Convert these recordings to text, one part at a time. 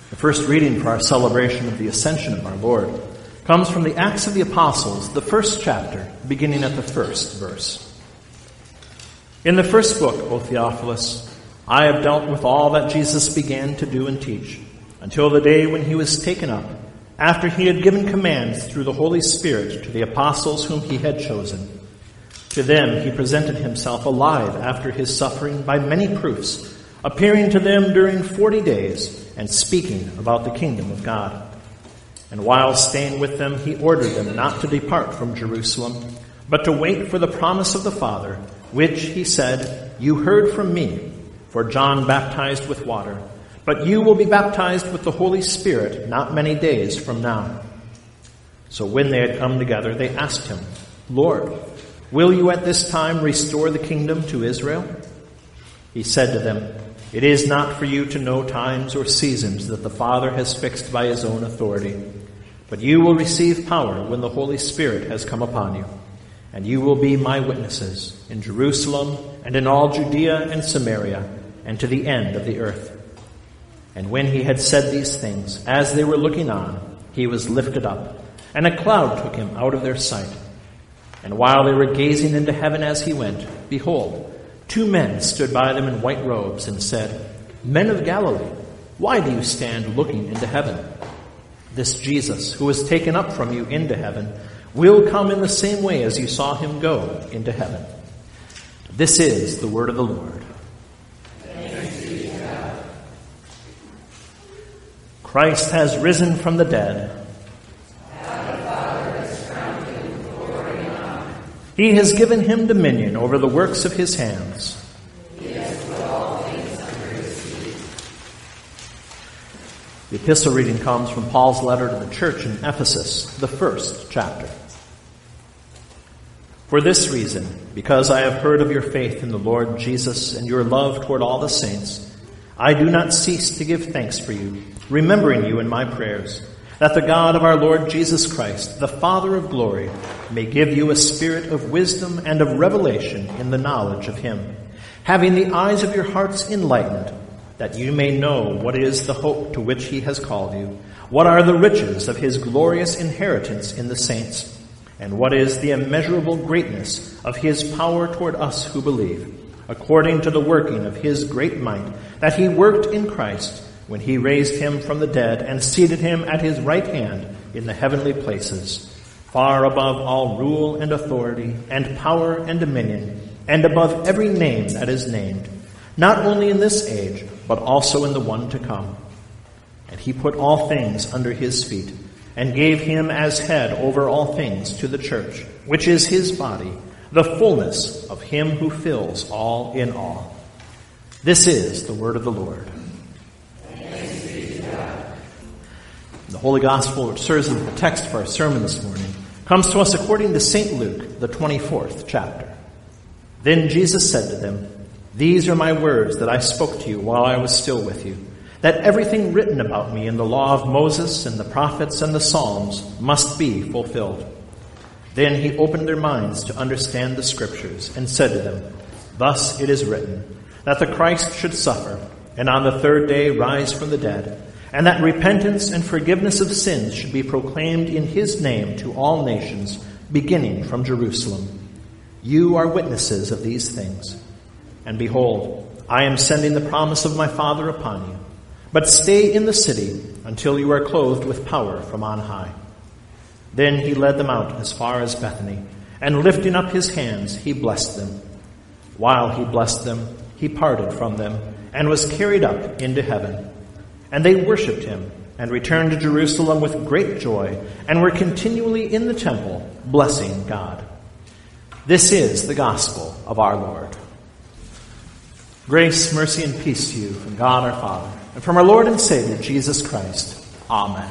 The first reading for our celebration of the Ascension of our Lord comes from the Acts of the Apostles, the first chapter, beginning at the first verse. In the first book, O Theophilus, I have dealt with all that Jesus began to do and teach, until the day when he was taken up, after he had given commands through the Holy Spirit to the apostles whom he had chosen. To them he presented himself alive after his suffering by many proofs, appearing to them during 40 days and speaking about the kingdom of God. And while staying with them, he ordered them not to depart from Jerusalem, but to wait for the promise of the Father, which, he said, you heard from me, for John baptized with water, but you will be baptized with the Holy Spirit not many days from now. So when they had come together, they asked him, Lord, will you at this time restore the kingdom to Israel? He said to them, it is not for you to know times or seasons that the Father has fixed by his own authority, but you will receive power when the Holy Spirit has come upon you, and you will be my witnesses in Jerusalem and in all Judea and Samaria and to the end of the earth. And when he had said these things, as they were looking on, he was lifted up, and a cloud took him out of their sight. And while they were gazing into heaven as he went, behold, 2 men stood by them in white robes and said, Men of Galilee, why do you stand looking into heaven? This Jesus, who was taken up from you into heaven, will come in the same way as you saw him go into heaven. This is the word of the Lord. Thanks be to God. Christ has risen from the dead. He has given him dominion over the works of his hands. He has put all things under his feet. The epistle reading comes from Paul's letter to the church in Ephesus, the first chapter. For this reason, because I have heard of your faith in the Lord Jesus and your love toward all the saints, I do not cease to give thanks for you, remembering you in my prayers, that the God of our Lord Jesus Christ, the Father of glory, may give you a spirit of wisdom and of revelation in the knowledge of him, having the eyes of your hearts enlightened, that you may know what is the hope to which he has called you, what are the riches of his glorious inheritance in the saints, and what is the immeasurable greatness of his power toward us who believe, according to the working of his great might, that he worked in Christ, when he raised him from the dead and seated him at his right hand in the heavenly places, far above all rule and authority and power and dominion, and above every name that is named, not only in this age, but also in the one to come. And he put all things under his feet, and gave him as head over all things to the church, which is his body, the fullness of him who fills all in all. This is the word of the Lord. The Holy Gospel, which serves as the text for our sermon this morning, comes to us according to St. Luke, the 24th chapter. Then Jesus said to them, These are my words that I spoke to you while I was still with you, that everything written about me in the law of Moses and the prophets and the Psalms must be fulfilled. Then he opened their minds to understand the Scriptures and said to them, Thus it is written, that the Christ should suffer, and on the third day rise from the dead, and that repentance and forgiveness of sins should be proclaimed in his name to all nations, beginning from Jerusalem. You are witnesses of these things. And behold, I am sending the promise of my Father upon you. But stay in the city until you are clothed with power from on high. Then he led them out as far as Bethany, and lifting up his hands, he blessed them. While he blessed them, he parted from them, and was carried up into heaven. And they worshipped him, and returned to Jerusalem with great joy, and were continually in the temple, blessing God. This is the gospel of our Lord. Grace, mercy, and peace to you from God our Father, and from our Lord and Savior, Jesus Christ. Amen.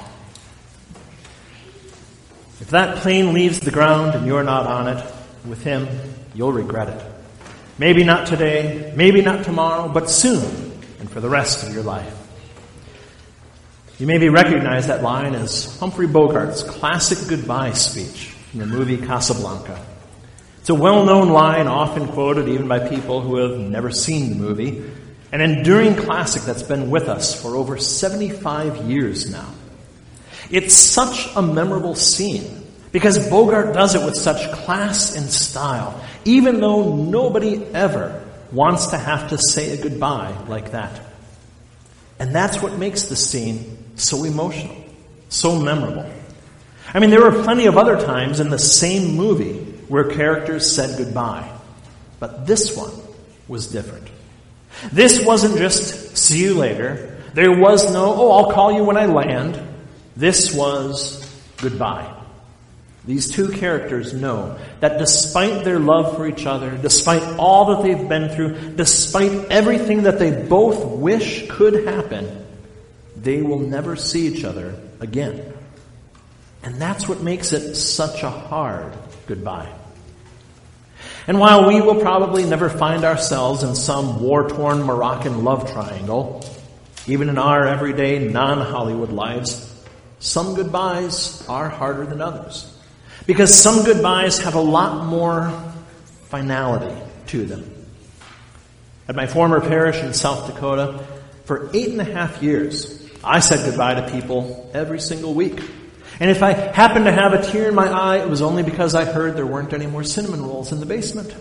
If that plane leaves the ground and you're not on it with him, you'll regret it. Maybe not today, maybe not tomorrow, but soon, and for the rest of your life. You maybe recognize that line as Humphrey Bogart's classic goodbye speech from the movie Casablanca. It's a well-known line, often quoted even by people who have never seen the movie, an enduring classic that's been with us for over 75 years now. It's such a memorable scene because Bogart does it with such class and style, even though nobody ever wants to have to say a goodbye like that. And that's what makes the scene so emotional, so memorable. I mean, there were plenty of other times in the same movie where characters said goodbye, but this one was different. This wasn't just, see you later. There was no, I'll call you when I land. This was goodbye. These two characters know that despite their love for each other, despite all that they've been through, despite everything that they both wish could happen, they will never see each other again. And that's what makes it such a hard goodbye. And while we will probably never find ourselves in some war-torn Moroccan love triangle, even in our everyday non-Hollywood lives, some goodbyes are harder than others. Because some goodbyes have a lot more finality to them. At my former parish in South Dakota, for 8.5 years, I said goodbye to people every single week. And if I happened to have a tear in my eye, it was only because I heard there weren't any more cinnamon rolls in the basement.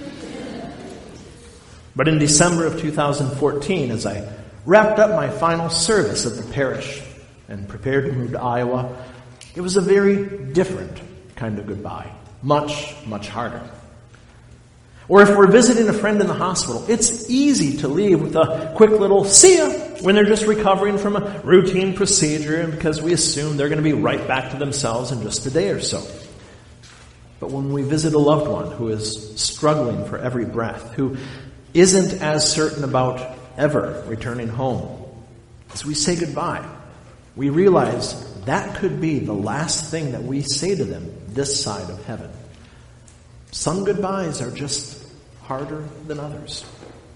But in December of 2014, as I wrapped up my final service at the parish and prepared to move to Iowa, it was a very different kind of goodbye. Much, much harder. Or if we're visiting a friend in the hospital, it's easy to leave with a quick little see ya when they're just recovering from a routine procedure and because we assume they're going to be right back to themselves in just a day or so. But when we visit a loved one who is struggling for every breath, who isn't as certain about ever returning home, as we say goodbye, we realize that could be the last thing that we say to them this side of heaven. Some goodbyes are just harder than others.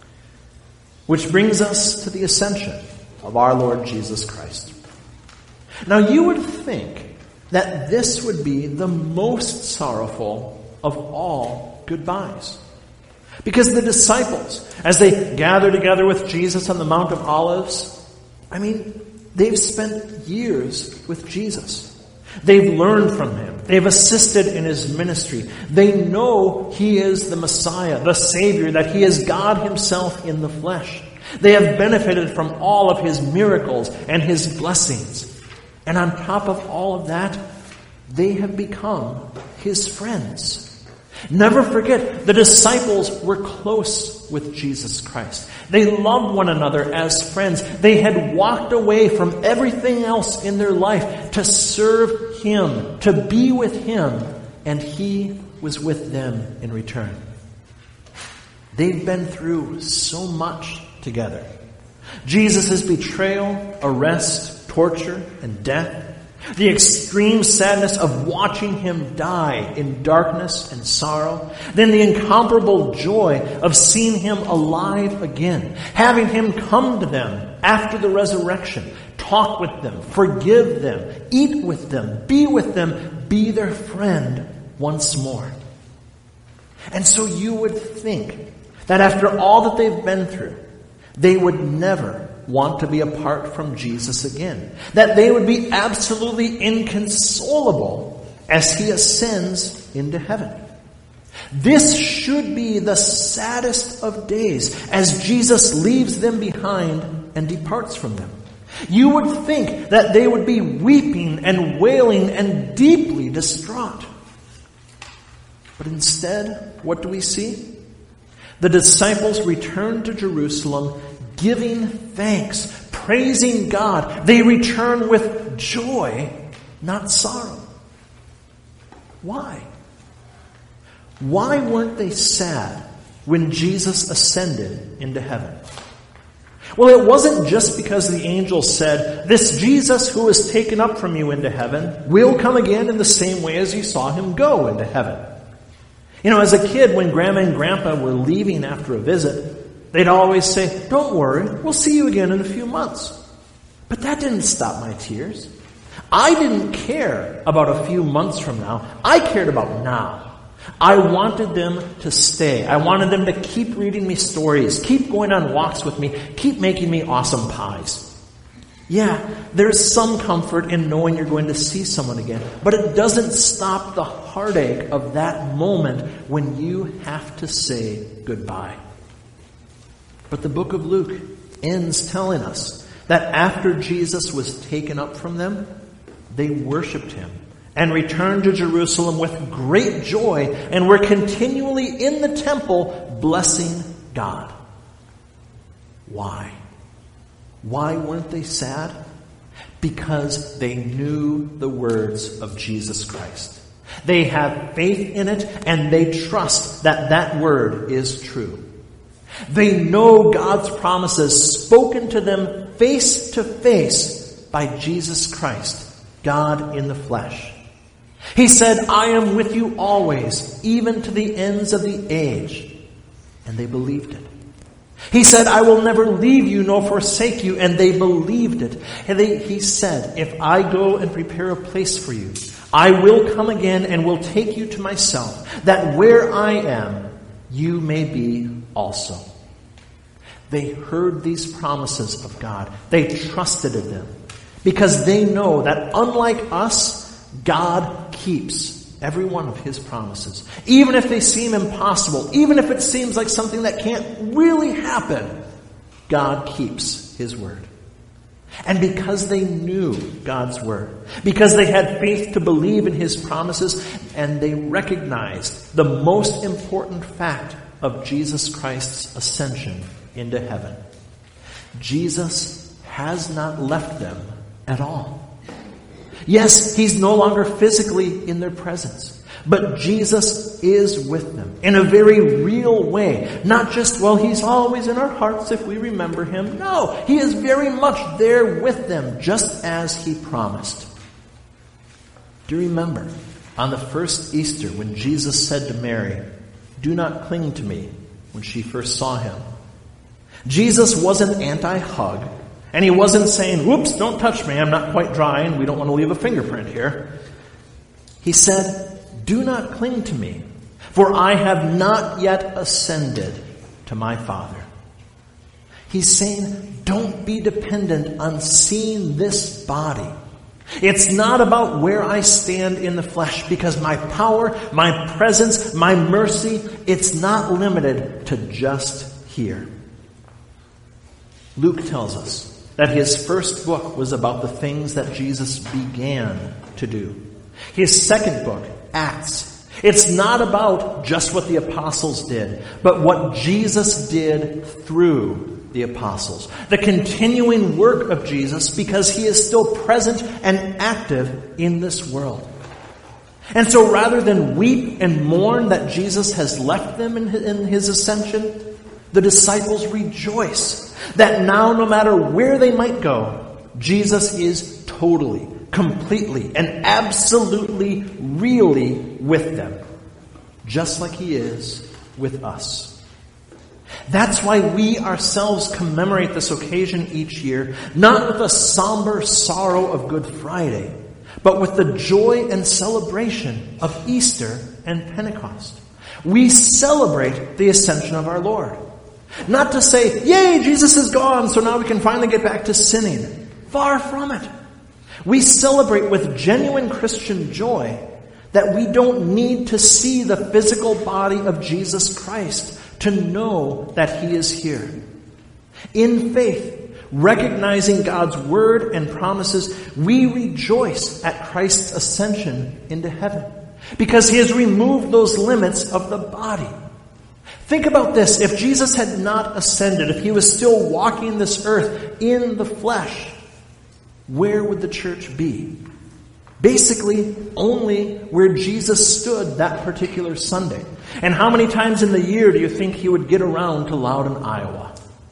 Which brings us to the ascension of our Lord Jesus Christ. Now you would think that this would be the most sorrowful of all goodbyes. Because the disciples, as they gather together with Jesus on the Mount of Olives, they've spent years with Jesus. They've learned from him. They've assisted in his ministry. They know he is the Messiah, the Savior, that he is God himself in the flesh. They have benefited from all of his miracles and his blessings. And on top of all of that, they have become his friends. Never forget, the disciples were close with Jesus Christ. They loved one another as friends. They had walked away from everything else in their life to serve him, to be with him, and he was with them in return. They've been through so much together. Jesus' betrayal, arrest, torture, and death. The extreme sadness of watching him die in darkness and sorrow. Then the incomparable joy of seeing him alive again. Having him come to them after the resurrection. Talk with them. Forgive them. Eat with them. Be their friend once more. And so you would think that after all that they've been through, they would never want to be apart from Jesus again. That they would be absolutely inconsolable as he ascends into heaven. This should be the saddest of days as Jesus leaves them behind and departs from them. You would think that they would be weeping and wailing and deeply distraught. But instead, what do we see? The disciples return to Jerusalem giving thanks, praising God. They return with joy, not sorrow. Why? Why weren't they sad when Jesus ascended into heaven? Well, it wasn't just because the angel said, "This Jesus who was taken up from you into heaven will come again in the same way as you saw him go into heaven." As a kid, when Grandma and Grandpa were leaving after a visit, they'd always say, "Don't worry, we'll see you again in a few months." But that didn't stop my tears. I didn't care about a few months from now. I cared about now. I wanted them to stay. I wanted them to keep reading me stories, keep going on walks with me, keep making me awesome pies. Yeah, there's some comfort in knowing you're going to see someone again, but it doesn't stop the heartache of that moment when you have to say goodbye. But the book of Luke ends telling us that after Jesus was taken up from them, they worshiped him and returned to Jerusalem with great joy and were continually in the temple blessing God. Why? Why weren't they sad? Because they knew the words of Jesus Christ. They have faith in it and they trust that that word is true. They know God's promises spoken to them face to face by Jesus Christ, God in the flesh. He said, I am with you always, even to the ends of the age. And they believed it. He said, I will never leave you nor forsake you. And they believed it. And he said, if I go and prepare a place for you, I will come again and will take you to myself, that where I am, you may be also. They heard these promises of God. They trusted in them because they know that unlike us, God keeps every one of his promises. Even if they seem impossible, even if it seems like something that can't really happen, God keeps his word. And because they knew God's word, because they had faith to believe in his promises, and they recognized the most important fact of Jesus Christ's ascension into heaven, Jesus has not left them at all. Yes, he's no longer physically in their presence, but Jesus is with them in a very real way. Not just, well, he's always in our hearts if we remember him. No, he is very much there with them, just as he promised. Do you remember on the first Easter when Jesus said to Mary, do not cling to me, when she first saw him? Jesus wasn't anti-hug. And he wasn't saying, whoops, don't touch me, I'm not quite dry and we don't want to leave a fingerprint here. He said, do not cling to me, for I have not yet ascended to my Father. He's saying, don't be dependent on seeing this body. It's not about where I stand in the flesh, because my power, my presence, my mercy, it's not limited to just here. Luke tells us that his first book was about the things that Jesus began to do. His second book, Acts, it's not about just what the apostles did, but what Jesus did through the apostles. The continuing work of Jesus, because he is still present and active in this world. And so rather than weep and mourn that Jesus has left them in his ascension, the disciples rejoice that now, no matter where they might go, Jesus is totally, completely, and absolutely, really with them, just like he is with us. That's why we ourselves commemorate this occasion each year, not with a somber sorrow of Good Friday, but with the joy and celebration of Easter and Pentecost. We celebrate the ascension of our Lord. Not to say, yay, Jesus is gone, so now we can finally get back to sinning. Far from it. We celebrate with genuine Christian joy that we don't need to see the physical body of Jesus Christ to know that he is here. In faith, recognizing God's word and promises, we rejoice at Christ's ascension into heaven, because he has removed those limits of the body. Think about this. If Jesus had not ascended, if he was still walking this earth in the flesh, where would the church be? Basically, only where Jesus stood that particular Sunday. And how many times in the year do you think he would get around to Loudon, Iowa?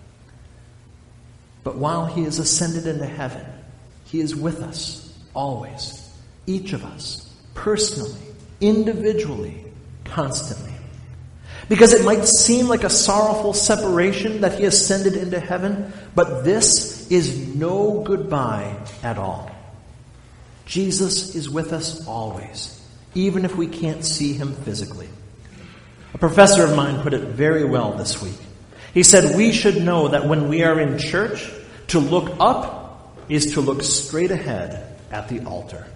But while he is ascended into heaven, he is with us always, each of us, personally, individually, constantly. Because it might seem like a sorrowful separation that he ascended into heaven, but this is no goodbye at all. Jesus is with us always, even if we can't see him physically. A professor of mine put it very well this week. He said, we should know that when we are in church, to look up is to look straight ahead at the altar.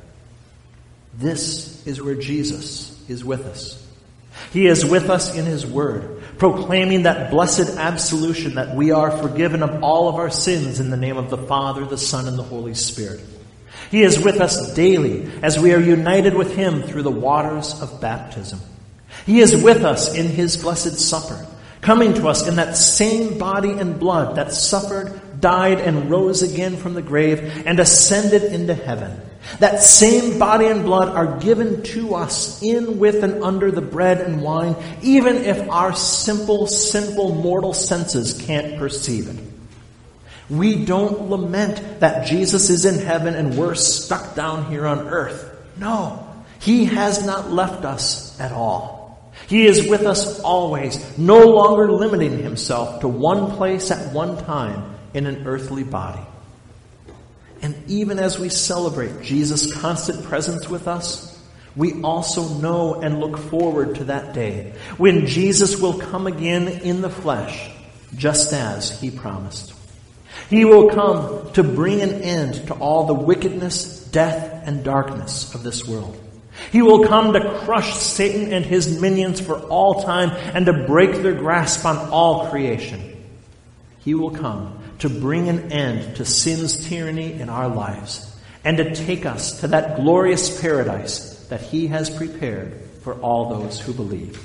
This is where Jesus is with us. He is with us in His Word, proclaiming that blessed absolution that we are forgiven of all of our sins in the name of the Father, the Son, and the Holy Spirit. He is with us daily as we are united with Him through the waters of baptism. He is with us in His blessed supper, coming to us in that same body and blood that suffered, died, and rose again from the grave and ascended into heaven. That same body and blood are given to us in, with, and under the bread and wine, even if our simple, sinful, mortal senses can't perceive it. We don't lament that Jesus is in heaven and we're stuck down here on earth. No, He has not left us at all. He is with us always, no longer limiting Himself to one place at one time in an earthly body. And even as we celebrate Jesus' constant presence with us, we also know and look forward to that day when Jesus will come again in the flesh, just as He promised. He will come to bring an end to all the wickedness, death, and darkness of this world. He will come to crush Satan and his minions for all time and to break their grasp on all creation. He will come to bring an end to sin's tyranny in our lives and to take us to that glorious paradise that He has prepared for all those who believe.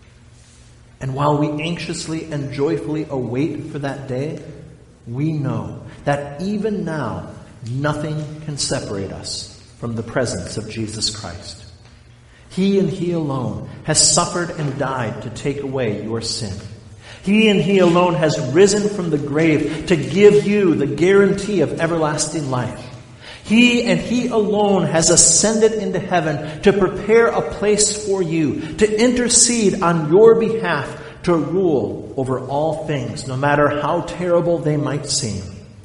And while we anxiously and joyfully await for that day, we know that even now nothing can separate us from the presence of Jesus Christ. He and He alone has suffered and died to take away your sin. He and He alone has risen from the grave to give you the guarantee of everlasting life. He and He alone has ascended into heaven to prepare a place for you, to intercede on your behalf, to rule over all things, no matter how terrible they might seem.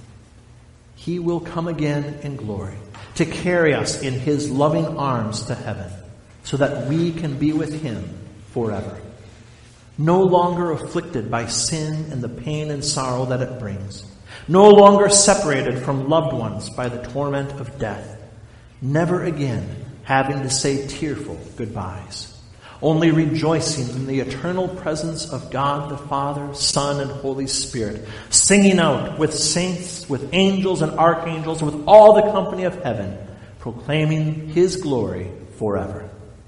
He will come again in glory to carry us in His loving arms to heaven, so that we can be with Him forever. No longer afflicted by sin and the pain and sorrow that it brings. No longer separated from loved ones by the torment of death. Never again having to say tearful goodbyes. Only rejoicing in the eternal presence of God the Father, Son, and Holy Spirit. Singing out with saints, with angels and archangels, with all the company of heaven, proclaiming His glory forever.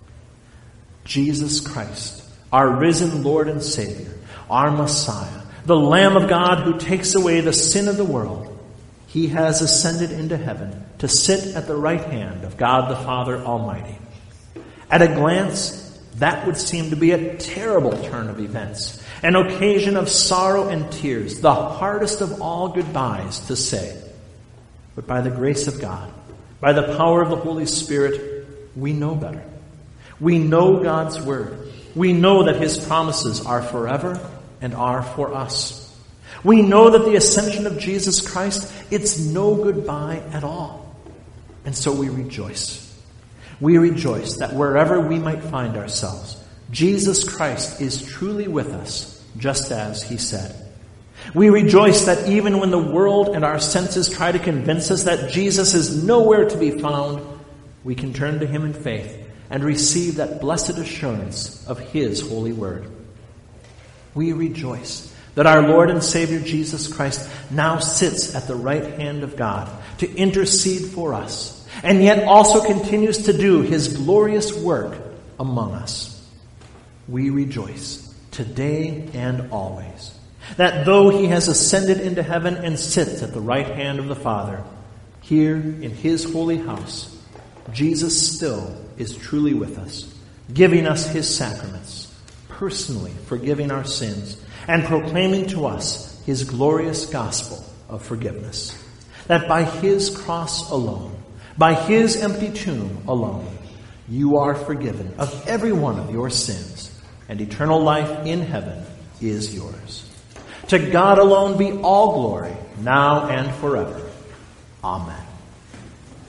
Jesus Christ, our risen Lord and Savior, our Messiah, the Lamb of God who takes away the sin of the world, He has ascended into heaven to sit at the right hand of God the Father Almighty. At a glance, that would seem to be a terrible turn of events, an occasion of sorrow and tears, the hardest of all goodbyes to say. But by the grace of God, by the power of the Holy Spirit, we know better. We know God's Word. We know that His promises are forever and are for us. We know that the ascension of Jesus Christ, it's no goodbye at all. And so we rejoice. We rejoice that wherever we might find ourselves, Jesus Christ is truly with us, just as He said. We rejoice that even when the world and our senses try to convince us that Jesus is nowhere to be found, we can turn to Him in faith and receive that blessed assurance of His holy word. We rejoice that our Lord and Savior Jesus Christ now sits at the right hand of God to intercede for us, and yet also continues to do His glorious work among us. We rejoice today and always that though He has ascended into heaven and sits at the right hand of the Father, here in His holy house, Jesus still is truly with us, giving us His sacraments, personally forgiving our sins, and proclaiming to us His glorious gospel of forgiveness. That by His cross alone, by His empty tomb alone, you are forgiven of every one of your sins, and eternal life in heaven is yours. To God alone be all glory, now and forever. Amen.